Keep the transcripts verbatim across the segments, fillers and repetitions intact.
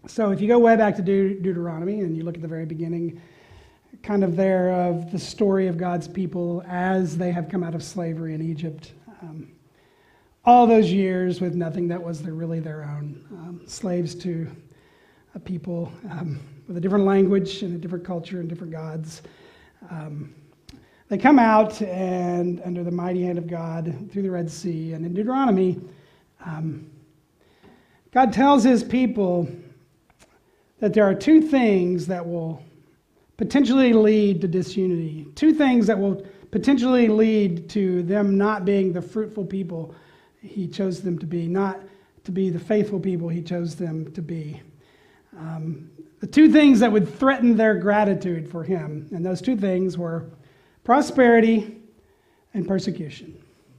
So if you go way back to Deut- Deuteronomy and you look at the very beginning, kind of there of the story of God's people as they have come out of slavery in Egypt, um, all those years with nothing that was their, really their own, um, slaves to a people um, with a different language and a different culture and different gods. Um, they come out and under the mighty hand of God through the Red Sea, and in Deuteronomy, um, God tells his people that there are two things that will potentially lead to disunity, two things that will potentially lead to them not being the fruitful people he chose them to be, not to be the faithful people he chose them to be. Um, the two things that would threaten their gratitude for him, and those two things were prosperity and persecution.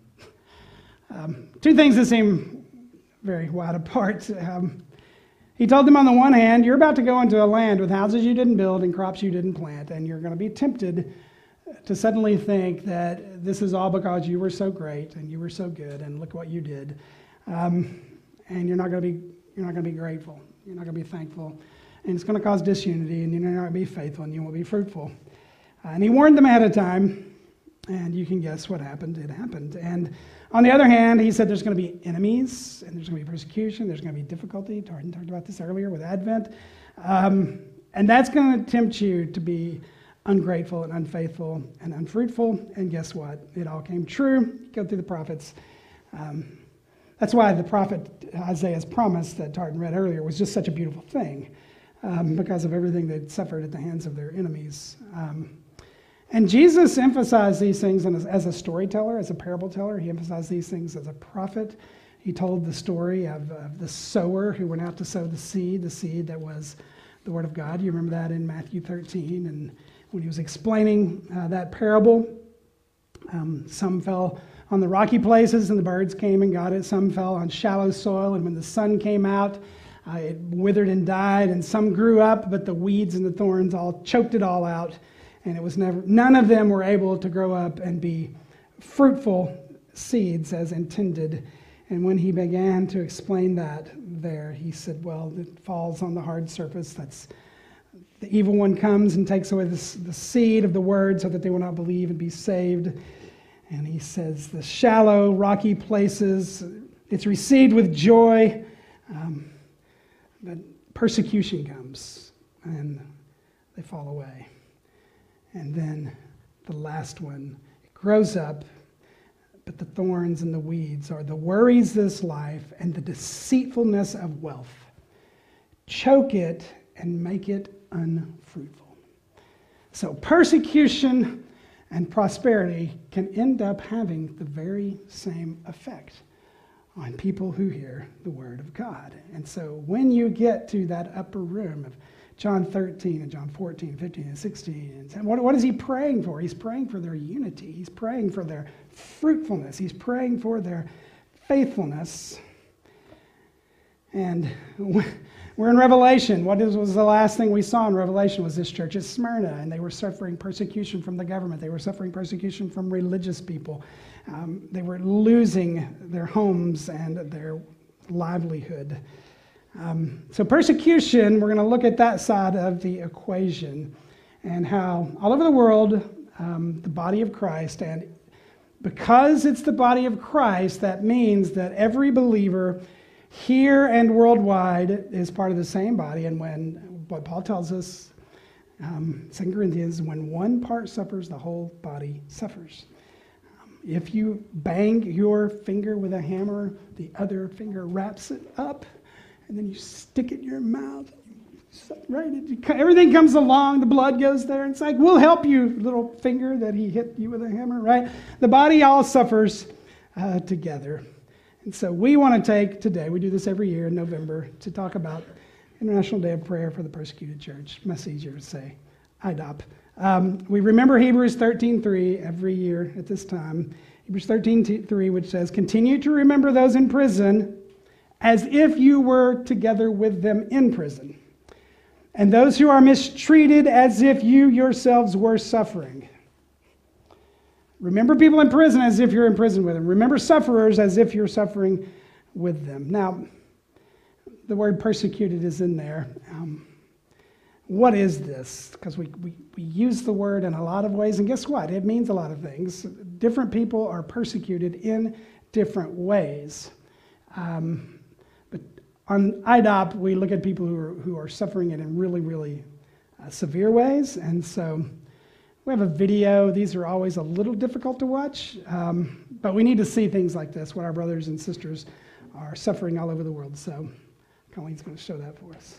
Um, two things that seem very wide apart. Um, He told them on the one hand, you're about to go into a land with houses you didn't build and crops you didn't plant, and you're going to be tempted to suddenly think that this is all because you were so great and you were so good and look what you did. Um, and you're not going to be you're not going to be grateful. You're not going to be thankful. And it's going to cause disunity, and you're not going to be faithful, and you won't be fruitful. Uh, and he warned them ahead of time, and you can guess what happened. It happened. And on the other hand, he said there's going to be enemies, and there's going to be persecution, there's going to be difficulty. Tartan talked about this earlier with Advent. Um, and that's going to tempt you to be ungrateful and unfaithful and unfruitful. And guess what? It all came true. Go through the prophets. Um, that's why the prophet Isaiah's promise that Tartan read earlier was just such a beautiful thing, um, because of everything they'd suffered at the hands of their enemies. Um, And Jesus emphasized these things as a storyteller, as a parable teller. He emphasized these things as a prophet. He told the story of, of the sower who went out to sow the seed, the seed that was the Word of God. You remember that in Matthew thirteen. And when he was explaining uh, that parable, um, some fell on the rocky places and the birds came and got it. Some fell on shallow soil, and when the sun came out, uh, it withered and died. And some grew up, but the weeds and the thorns all choked it all out. And it was never, none of them were able to grow up and be fruitful seeds as intended. And when he began to explain that there, he said, well, it falls on the hard surface. That's the evil one comes and takes away the, the seed of the word so that they will not believe and be saved. And he says the shallow, rocky places, it's received with joy, um, but persecution comes and they fall away. And then the last one, it grows up, but the thorns and the weeds are the worries of this life and the deceitfulness of wealth. Choke it and make it unfruitful. So persecution and prosperity can end up having the very same effect on people who hear the word of God. And so when you get to that upper room of John thirteen and John fourteen, fifteen, and sixteen. And what, what is he praying for? He's praying for their unity. He's praying for their fruitfulness. He's praying for their faithfulness. And we're in Revelation. What is, was the last thing we saw in Revelation was this church at Smyrna, and they were suffering persecution from the government. They were suffering persecution from religious people. Um, they were losing their homes and their livelihood. Um, so persecution, we're going to look at that side of the equation and how all over the world, um, the body of Christ, and because it's the body of Christ, that means that every believer here and worldwide is part of the same body. And when, what Paul tells us, um, Second Corinthians, when one part suffers, the whole body suffers. Um, if you bang your finger with a hammer, the other finger wraps it up, and then you stick it in your mouth, right? Everything comes along, the blood goes there, and it's like, we'll help you, little finger that he hit you with a hammer, right? The body all suffers uh, together. And so we want to take today, we do this every year in November, to talk about International Day of Prayer for the Persecuted Church. Much easier to say, I D O P. Um, we remember Hebrews thirteen three every year at this time. Hebrews thirteen three, which says, continue to remember those in prison as if you were together with them in prison, and those who are mistreated as if you yourselves were suffering. Remember people in prison as if you're in prison with them. Remember sufferers as if you're suffering with them. Now, the word persecuted is in there. Um, what is this? Because we, we, we use the word in a lot of ways, and guess what? It means a lot of things. Different people are persecuted in different ways. Um, but on I D O P, we look at people who are, who are suffering it in really, really uh, severe ways, and so we have a video. These are always a little difficult to watch, um, but we need to see things like this, what our brothers and sisters are suffering all over the world. So Colleen's going to show that for us.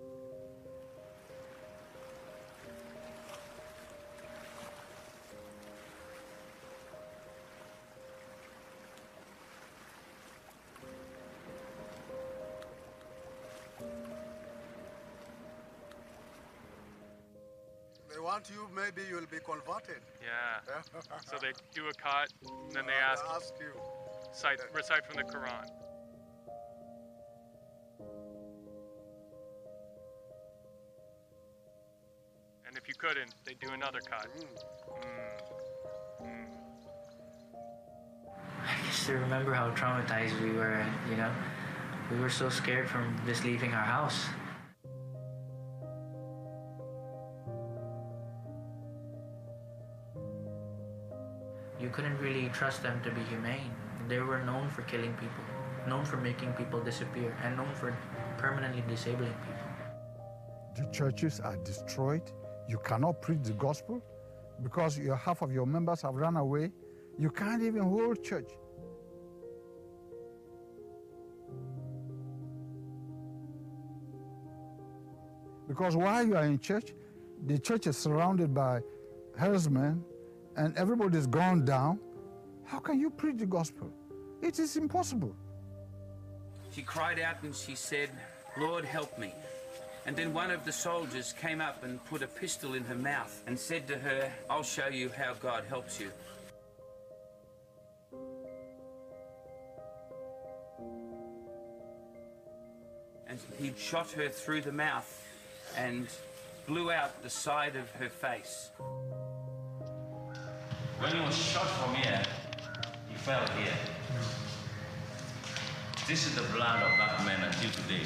They want you, maybe you'll be converted. Yeah. So they do a cut, and then they Uh, ask, ask you. cite, recite from the Quran. And if you couldn't, they do another cut. Mm. Mm. Mm. I just to remember how traumatized we were, you know? We were so scared from just leaving our house. You couldn't really trust them to be humane. They were known for killing people, known for making people disappear, and known for permanently disabling people. The churches are destroyed. You cannot preach the gospel because your, half of your members have run away. You can't even hold church. Because while you are in church, the church is surrounded by herdsmen and everybody's gone down. How can you preach the gospel? It is impossible. She cried out and she said, "Lord, help me." And then one of the soldiers came up and put a pistol in her mouth and said to her, "I'll show you how God helps you." And he shot her through the mouth and blew out the side of her face. When he was shot from here, he fell here. This is the blood of that man until today.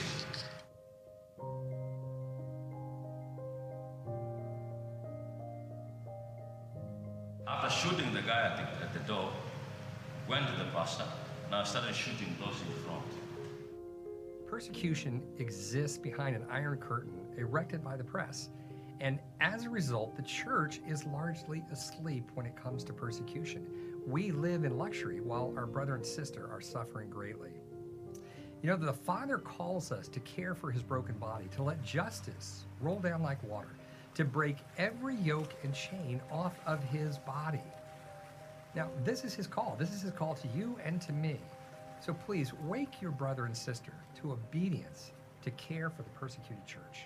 After shooting the guy at the, at the door, went to the pastor, now started shooting those in front. Persecution exists behind an iron curtain erected by the press. And as a result, the church is largely asleep when it comes to persecution. We live in luxury while our brother and sister are suffering greatly. You know, the Father calls us to care for his broken body, to let justice roll down like water, to break every yoke and chain off of his body. Now, this is his call. This is his call to you and to me. So please wake your brother and sister to obedience, to care for the persecuted church.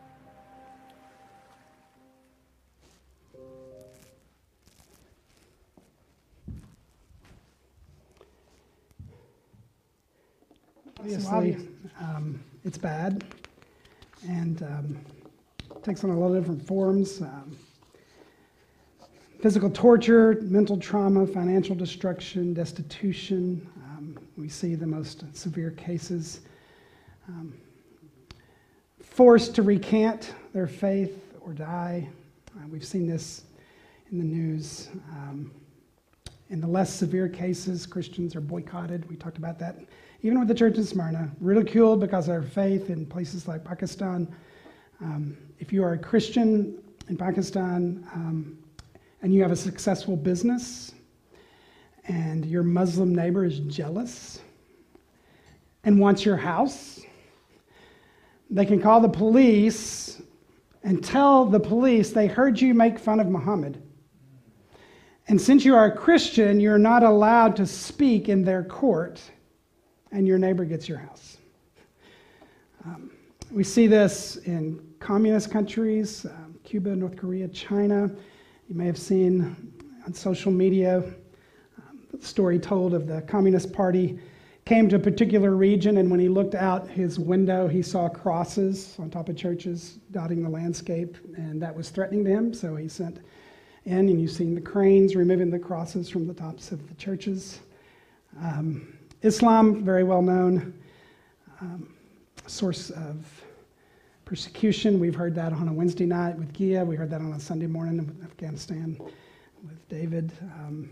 Obviously, um, it's bad, and um, takes on a lot of different forms. Um, physical torture, mental trauma, financial destruction, destitution. Um, we see the most severe cases. Um, forced to recant their faith or die. Uh, we've seen this in the news. Um, in the less severe cases, Christians are boycotted. We talked about that. Even with the church in Smyrna, ridiculed because of their faith in places like Pakistan. Um, if you are a Christian in Pakistan um, and you have a successful business and your Muslim neighbor is jealous and wants your house, they can call the police and tell the police they heard you make fun of Muhammad. And since you are a Christian, you're not allowed to speak in their court, and your neighbor gets your house. Um, we see this in communist countries, um, Cuba, North Korea, China. You may have seen on social media um, the story told of the Communist Party came to a particular region, and when he looked out his window, he saw crosses on top of churches dotting the landscape, and that was threatening to him, so he sent in, and you've seen the cranes removing the crosses from the tops of the churches. Um, Islam, very well known. Um, source of persecution. We've heard that on a Wednesday night with Gia. We heard that on a Sunday morning with Afghanistan with David. Um,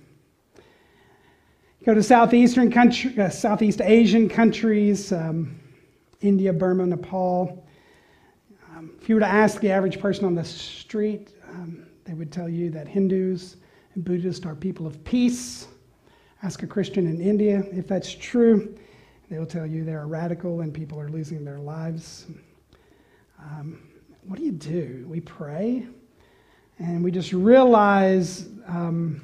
go to southeastern country, uh, Southeast Asian countries, um, India, Burma, Nepal. Um, if you were to ask the average person on the street, um, they would tell you that Hindus and Buddhists are people of peace. Ask a Christian in India if that's true. They'll tell you they're radical and people are losing their lives. Um, what do you do? We pray, and we just realize um,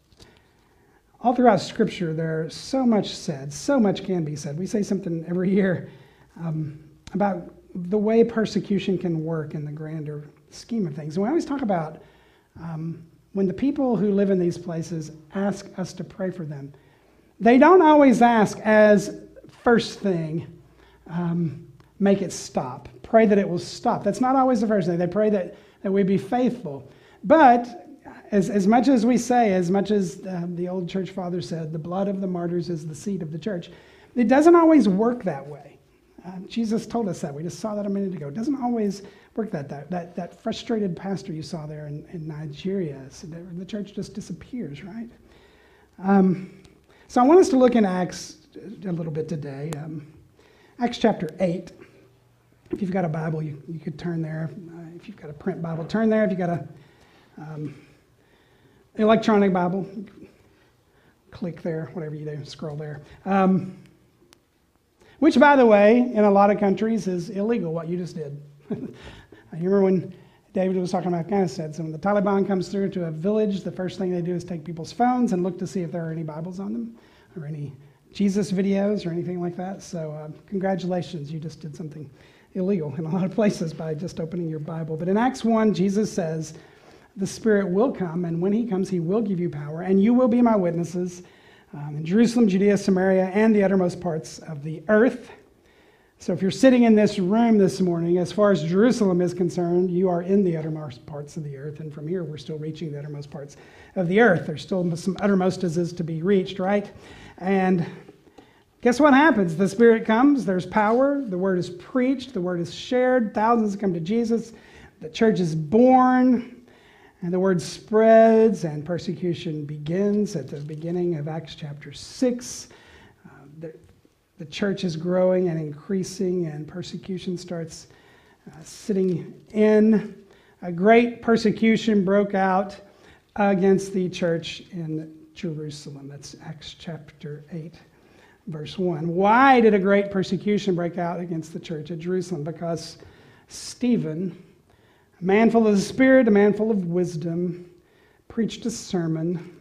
all throughout Scripture there's so much said, so much can be said. We say something every year um, about the way persecution can work in the grander scheme of things. And we always talk about um, when the people who live in these places ask us to pray for them, they don't always ask as first thing, um, make it stop. Pray that it will stop. That's not always the first thing. They pray that, that we be faithful. But as, as much as we say, as much as uh, the old church father said, the blood of the martyrs is the seed of the church, it doesn't always work that way. Uh, Jesus told us that. We just saw that a minute ago. It doesn't always work that that that, that frustrated pastor you saw there in, in Nigeria, so the church just disappears, right? Um, so I want us to look in Acts a little bit today. Um, Acts chapter eight. If you've got a Bible, you, you could turn there. Uh, if you've got a print Bible, turn there. If you've got a um, electronic Bible, click there, whatever you do, scroll there. Um, which, by the way, in a lot of countries is illegal, what you just did. I remember when David was talking about Afghanistan, so when the Taliban comes through to a village, the first thing they do is take people's phones and look to see if there are any Bibles on them or any Jesus videos or anything like that. So uh, congratulations, you just did something illegal in a lot of places by just opening your Bible. But in Acts one, Jesus says, the Spirit will come, and when he comes, he will give you power, and you will be my witnesses um, in Jerusalem, Judea, Samaria, and the uttermost parts of the earth. So if you're sitting in this room this morning, as far as Jerusalem is concerned, you are in the uttermost parts of the earth, and from here, we're still reaching the uttermost parts of the earth. There's still some uttermostes to be reached, right? And guess what happens? The Spirit comes, there's power, the word is preached, the word is shared, thousands come to Jesus, the church is born, and the word spreads, and persecution begins at the beginning of Acts chapter six. Uh, the, the church is growing and increasing, and persecution starts uh, sitting in. A great persecution broke out against the church in Jerusalem. That's Acts chapter eight. Verse one. Why did a great persecution break out against the church at Jerusalem? Because Stephen, a man full of the Spirit, a man full of wisdom, preached a sermon,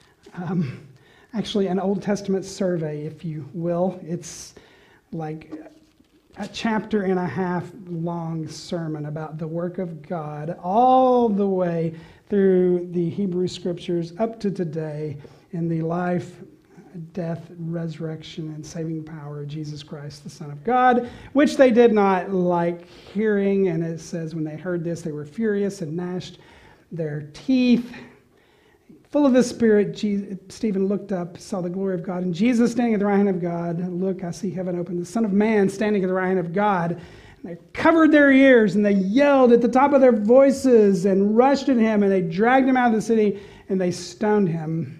um, actually an Old Testament survey, if you will. It's like a chapter and a half long sermon about the work of God all the way through the Hebrew Scriptures up to today in the life, death, resurrection, and saving power of Jesus Christ, the Son of God, which they did not like hearing. And it says when they heard this, they were furious and gnashed their teeth. Full of the Spirit, Jesus, Stephen looked up, saw the glory of God, and Jesus standing at the right hand of God. Look, I see heaven open, the Son of Man standing at the right hand of God. And they covered their ears, and they yelled at the top of their voices and rushed at him, and they dragged him out of the city, and they stoned him.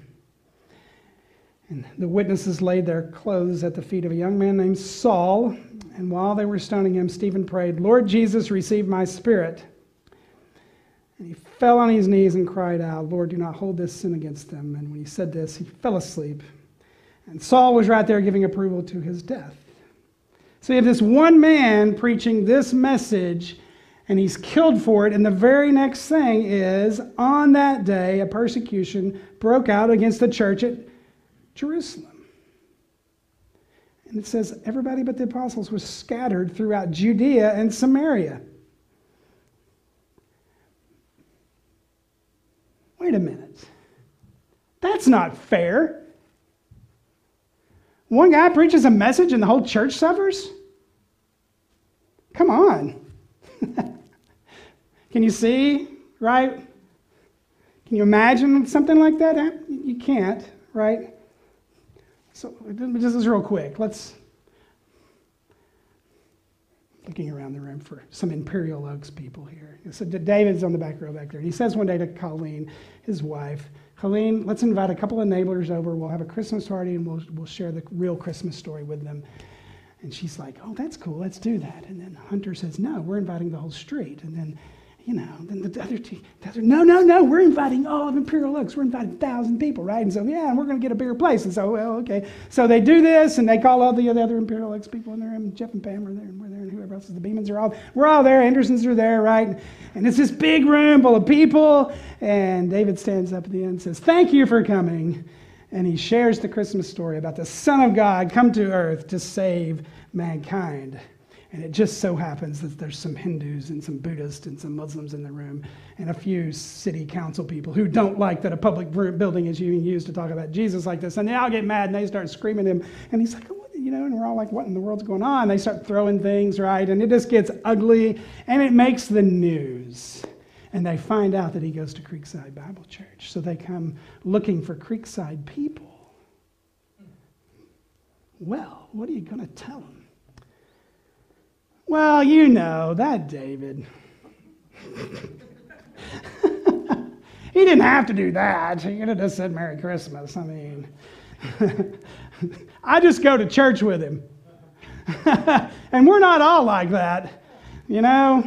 And the witnesses laid their clothes at the feet of a young man named Saul. And while they were stoning him, Stephen prayed, Lord Jesus, receive my spirit. And he fell on his knees and cried out, Lord, do not hold this sin against them. And when he said this, he fell asleep. And Saul was right there giving approval to his death. So you have this one man preaching this message, and he's killed for it. And the very next thing is, on that day, a persecution broke out against the church at Jerusalem. And it says everybody but the apostles was scattered throughout Judea and Samaria. Wait a minute. That's not fair. One guy preaches a message and the whole church suffers? Come on. Can you see, right? Can you imagine something like that? You can't, right? So this is real quick. Let's looking around the room for some Imperial Oaks people here. So David's on the back row back there. And he says one day to Colleen, his wife, Colleen, let's invite a couple of neighbors over. We'll have a Christmas party and we'll, we'll share the real Christmas story with them. And she's like, oh, that's cool. Let's do that. And then Hunter says, no, we're inviting the whole street. And then, you know, then the other two, the other, no, no, no, we're inviting all of Imperial Oaks. We're inviting a thousand people, right? And so, yeah, and we're going to get a bigger place. And so, well, okay. So they do this, and they call all the other Imperial Oaks people in there, and Jeff and Pam are there, and we're there, and whoever else is, the Beemans are all, we're all there. Andersons are there, right? And it's this big room full of people, and David stands up at the end and says, thank you for coming. And he shares the Christmas story about the Son of God come to earth to save mankind. And it just so happens that there's some Hindus and some Buddhists and some Muslims in the room and a few city council people who don't like that a public building is being used to talk about Jesus like this. And they all get mad and they start screaming at him. And he's like, oh, you know, and we're all like, what in the world's going on? They start throwing things, right? And it just gets ugly and it makes the news. And they find out that he goes to Creekside Bible Church. So they come looking for Creekside people. Well, what are you going to tell them? Well, you know, that David. He didn't have to do that. He could have just said Merry Christmas. I mean, I just go to church with him. And we're not all like that, you know?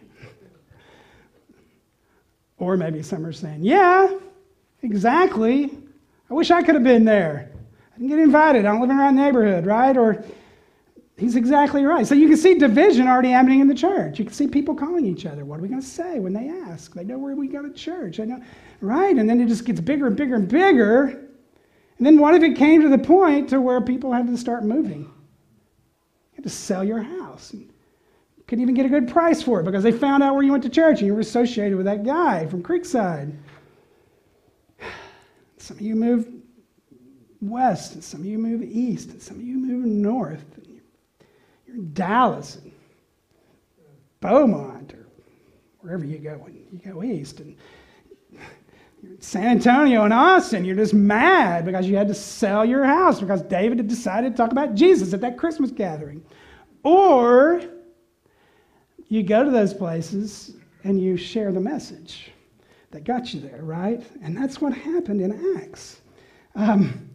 Or maybe some are saying, yeah, exactly. I wish I could have been there. I didn't get invited. I don't live in the right neighborhood, right? Or he's exactly right. So you can see division already happening in the church. You can see people calling each other. What are we going to say when they ask? They know where we go to church. They know, right? And then it just gets bigger and bigger and bigger. And then what if it came to the point to where people had to start moving? You had to sell your house. You couldn't even get a good price for it because they found out where you went to church and you were associated with that guy from Creekside. Some of you moved west, and some of you move east, and some of you move north. You're in Dallas, and Beaumont, or wherever you go when you go east, and you're in San Antonio and Austin. You're just mad because you had to sell your house because David had decided to talk about Jesus at that Christmas gathering. Or you go to those places and you share the message that got you there, right? And that's what happened in Acts. Um,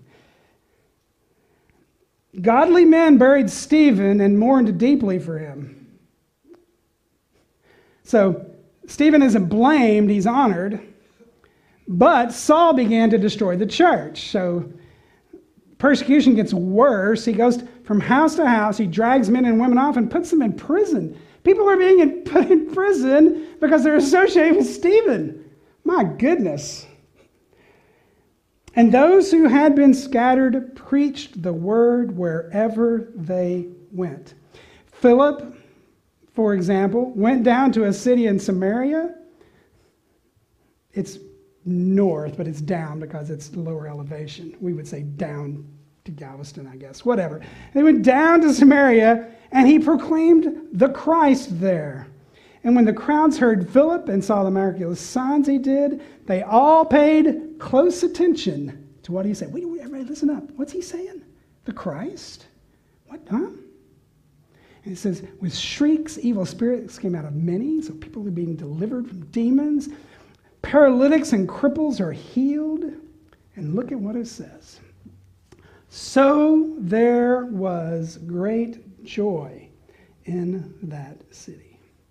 Godly men buried Stephen and mourned deeply for him. So Stephen isn't blamed, he's honored. But Saul began to destroy the church. So persecution gets worse. He goes from house to house. He drags men and women off and puts them in prison. People are being put in prison because they're associated with Stephen. My goodness. And those who had been scattered preached the word wherever they went. Philip, for example, went down to a city in Samaria. It's north, but it's down because it's lower elevation. We would say down to Galveston, I guess, whatever. They went down to Samaria, and he proclaimed the Christ there. And when the crowds heard Philip and saw the miraculous signs he did, they all paid close attention to what he said. Wait, wait, everybody listen up. What's he saying? The Christ? What, huh? And it says, with shrieks, evil spirits came out of many, so people are being delivered from demons. Paralytics and cripples are healed. And look at what it says. So there was great joy in that city.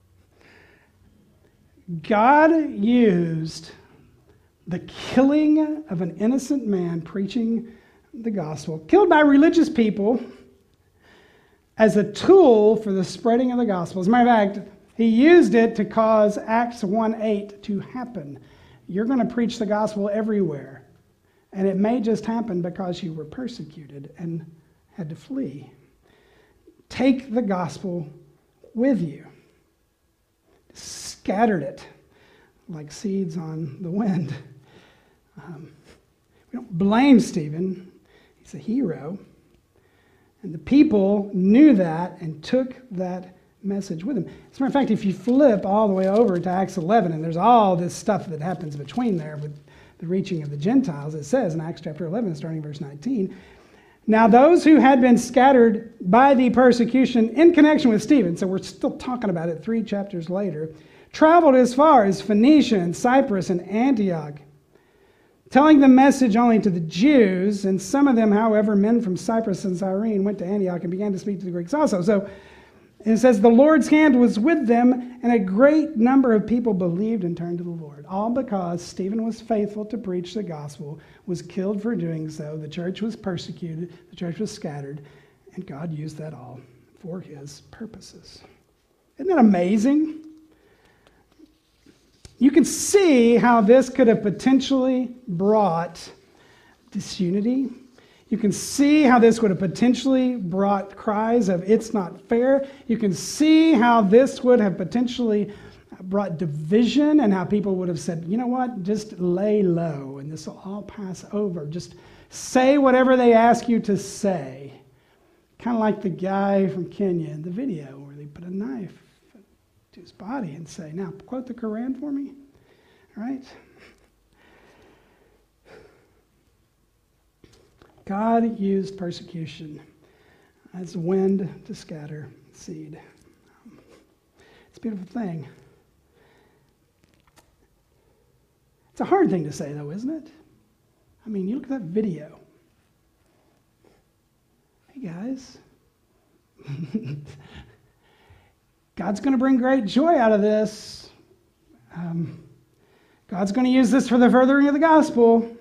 God used the killing of an innocent man preaching the gospel, killed by religious people, as a tool for the spreading of the gospel. As a matter of fact, he used it to cause Acts one eight to happen. You're going to preach the gospel everywhere. And it may just happen because you were persecuted and had to flee. Take the gospel with you. Scattered it like seeds on the wind. Um, we don't blame Stephen. He's a hero. And the people knew that and took that message with him. As a matter of fact, if you flip all the way over to Acts eleven, and there's all this stuff that happens between there with the reaching of the Gentiles, it says in Acts chapter eleven, starting verse nineteen, Now those who had been scattered by the persecution in connection with Stephen, so we're still talking about it three chapters later, traveled as far as Phoenicia and Cyprus and Antioch, telling the message only to the Jews, and some of them, however, men from Cyprus and Cyrene, went to Antioch and began to speak to the Greeks also. So it says, the Lord's hand was with them, and a great number of people believed and turned to the Lord. All because Stephen was faithful to preach the gospel, was killed for doing so, the church was persecuted, the church was scattered, and God used that all for his purposes. Isn't that amazing? You can see how this could have potentially brought disunity. You can see how this would have potentially brought cries of it's not fair. You can see how this would have potentially brought division and how people would have said, you know what, just lay low and this will all pass over. Just say whatever they ask you to say. Kind of like the guy from Kenya in the video where they put a knife to his body and say, now quote the Quran for me. All right? God used persecution as wind to scatter seed. It's a beautiful thing. It's a hard thing to say, though, isn't it? I mean, you look at that video. Hey, guys. God's going to bring great joy out of this. Um, God's going to use this for the furthering of the gospel.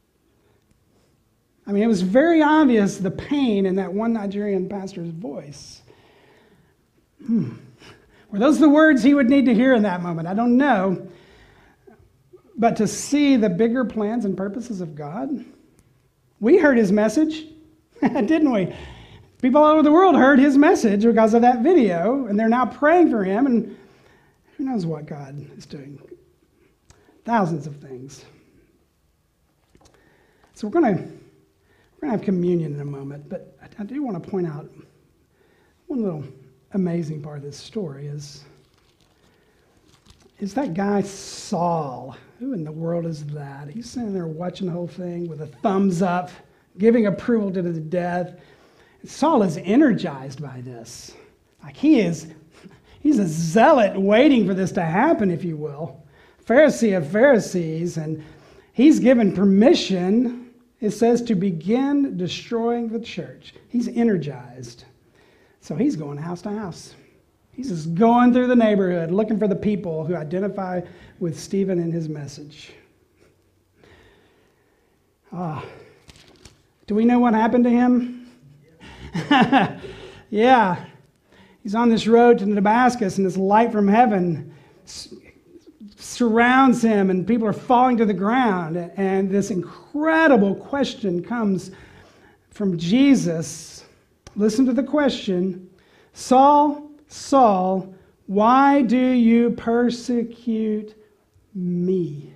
I mean, it was very obvious the pain in that one Nigerian pastor's voice. Hmm. Were those the words he would need to hear in that moment? I don't know. But to see the bigger plans and purposes of God, we heard his message, didn't we? People all over the world heard his message because of that video, and they're now praying for him, and who knows what God is doing. Thousands of things. So we're going to we're going to have communion in a moment, but I, I do want to point out one little amazing part of this story is, is that guy Saul. Who in the world is that? He's sitting there watching the whole thing with a thumbs up, giving approval to the death. Saul is energized by this. Like he is, he's a zealot waiting for this to happen, if you will. Pharisee of Pharisees, and he's given permission, it says, to begin destroying the church. He's energized. So he's going house to house. He's just going through the neighborhood looking for the people who identify with Stephen and his message. Ah, do we know what happened to him? Yeah. He's on this road to Damascus, and this light from heaven surrounds him, and people are falling to the ground. And this incredible question comes from Jesus. Listen to the question. Saul, Saul, why do you persecute me?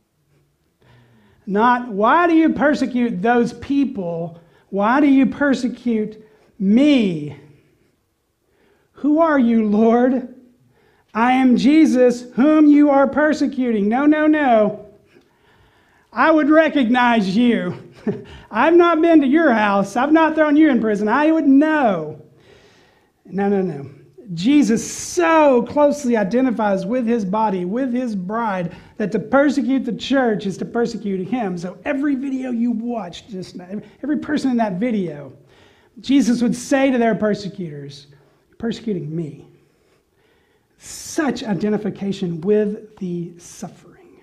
Not, why do you persecute those people? Why do you persecute me? Who are you, Lord? I am Jesus, whom you are persecuting. No, no, no. I would recognize you. I've not been to your house. I've not thrown you in prison. I would know. No, no, no. Jesus so closely identifies with his body, with his bride, that to persecute the church is to persecute him. So every video you watch, just every person in that video, Jesus would say to their persecutors, "You're persecuting me." Such identification with the suffering.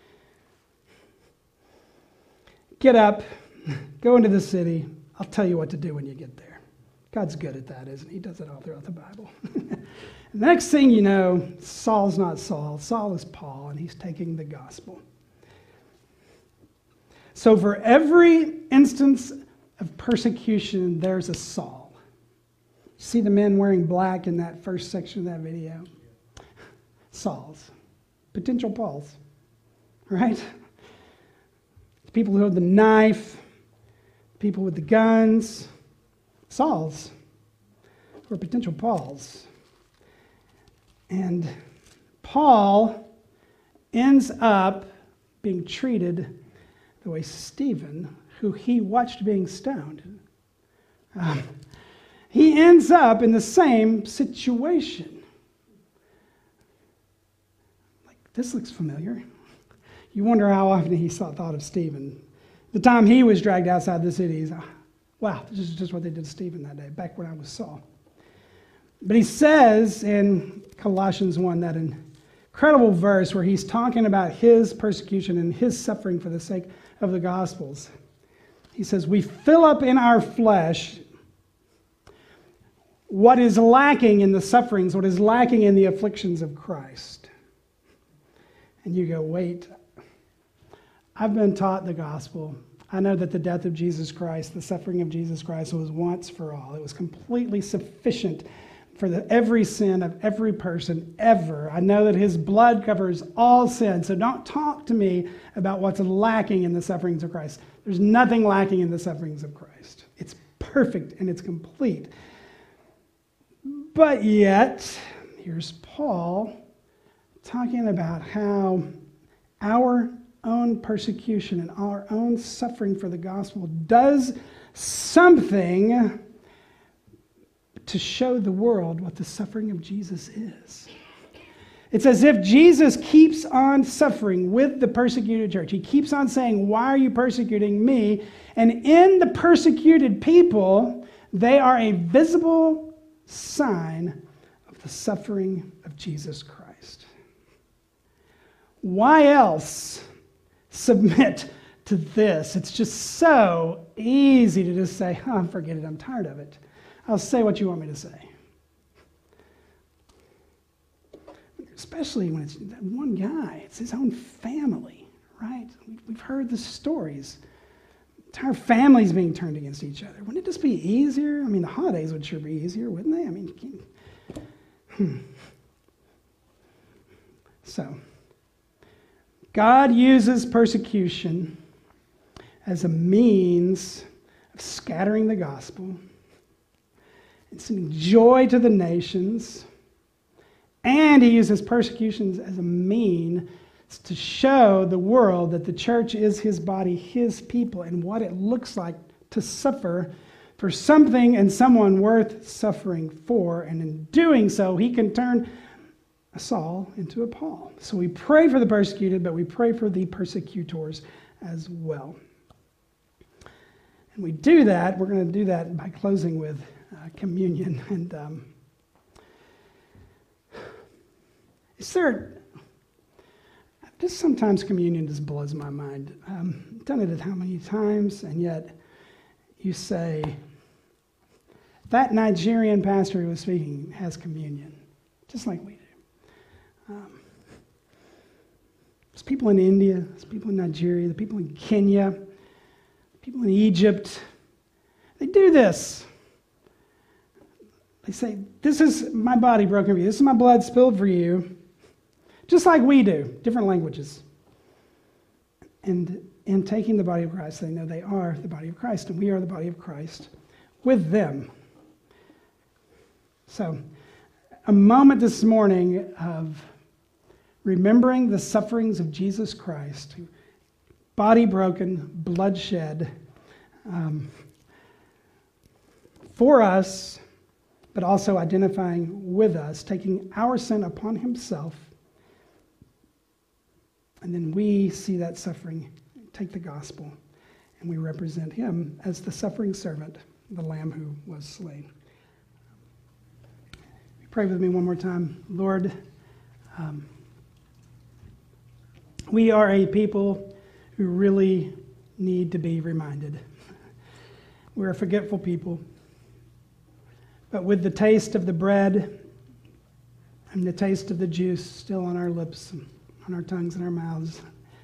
Get up, go into the city. I'll tell you what to do when you get there. God's good at that, isn't he? He does it all throughout the Bible. The next thing you know, Saul's not Saul. Saul is Paul, and he's taking the gospel. So for every instance of persecution, there's a Saul. See the men wearing black in that first section of that video? Sauls. Potential Pauls. Right? People who hold the knife, people with the guns, Sauls, who are potential Pauls. And Paul ends up being treated the way Stephen, who he watched being stoned, um, he ends up in the same situation. Like, this looks familiar. You wonder how often he saw, thought of Stephen. The time he was dragged outside the city, he's, wow, this is just what they did to Stephen that day, back when I was Saul. But he says in Colossians one, that incredible verse where he's talking about his persecution and his suffering for the sake of the Gospels. He says, we fill up in our flesh what is lacking in the sufferings, what is lacking in the afflictions of Christ. And you go, wait, I've been taught the gospel. I know that the death of Jesus Christ, the suffering of Jesus Christ was once for all. It was completely sufficient for the, every sin of every person ever. I know that his blood covers all sin. So don't talk to me about what's lacking in the sufferings of Christ. There's nothing lacking in the sufferings of Christ. It's perfect and it's complete. But yet, here's Paul talking about how our own persecution and our own suffering for the gospel does something to show the world what the suffering of Jesus is. It's as if Jesus keeps on suffering with the persecuted church. He keeps on saying, why are you persecuting me? And in the persecuted people, they are a visible sign of the suffering of Jesus Christ. Why else submit to this? It's just so easy to just say, oh, forget it, I'm tired of it. I'll say what you want me to say. Especially when it's that one guy, it's his own family, right? We've heard the stories. Entire families being turned against each other. Wouldn't it just be easier? I mean, the holidays would sure be easier, wouldn't they? I mean, you can, hmm. So, God uses persecution as a means of scattering the gospel and sending joy to the nations. And he uses persecutions as a means to show the world that the church is his body, his people, and what it looks like to suffer for something and someone worth suffering for. And in doing so, he can turn a Saul into a Paul. So we pray for the persecuted, but we pray for the persecutors as well. And we do that, we're going to do that by closing with uh, communion. And um, is there... Just sometimes communion just blows my mind. Um, I've done it how many times, and yet you say, that Nigerian pastor who was speaking has communion, just like we do. Um, there's people in India, there's people in Nigeria, the people in Kenya, people in Egypt. They do this. They say, this is my body broken for you. This is my blood spilled for you. Just like we do, different languages. And in taking the body of Christ, they know they are the body of Christ, and we are the body of Christ with them. So, a moment this morning of remembering the sufferings of Jesus Christ, body broken, blood shed, um, for us, but also identifying with us, taking our sin upon himself. And then we see that suffering, take the gospel, and we represent him as the suffering servant, the lamb who was slain. Pray with me one more time. Lord, um, we are a people who really need to be reminded. We're a forgetful people. But with the taste of the bread and the taste of the juice still on our lips, on our tongues and our mouths,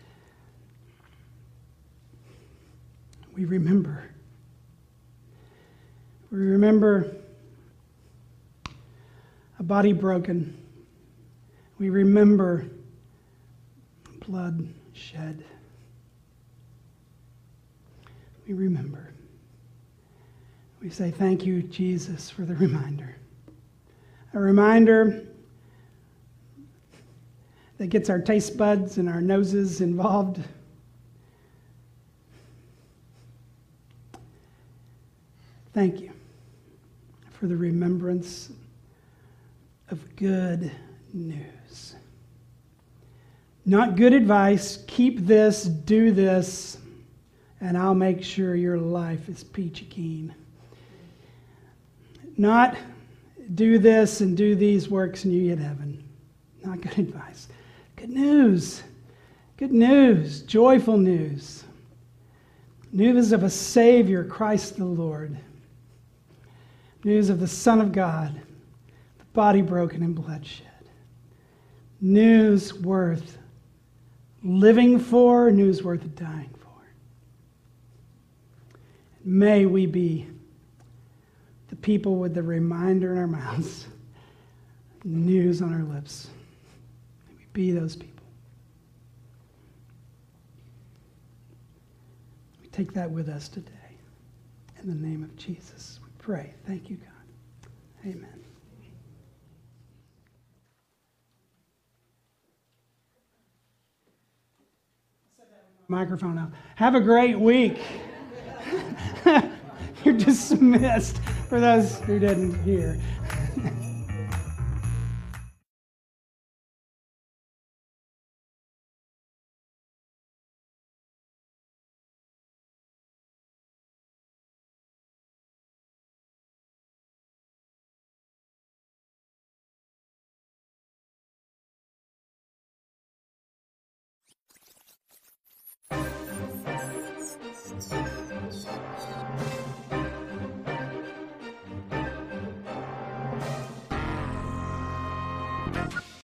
we remember. We remember a body broken. We remember blood shed. We remember. We say thank you, Jesus, for the reminder. A reminder that gets our taste buds and our noses involved. Thank you. for the remembrance of good news. Not good advice, keep this, do this, and I'll make sure your life is peachy keen. Not do this and do these works and you get heaven. Not good advice. Good news. Good news. Joyful news. News of a Savior, Christ the Lord. News of the Son of God, the body broken and bloodshed. News worth living for, news worth dying for. May we be the people with the reminder in our mouths, news on our lips. May we be those people. We take that with us today. In the name of Jesus, we pray. Thank you, God. Amen. Microphone now. Have a great week. You're dismissed for those who didn't hear.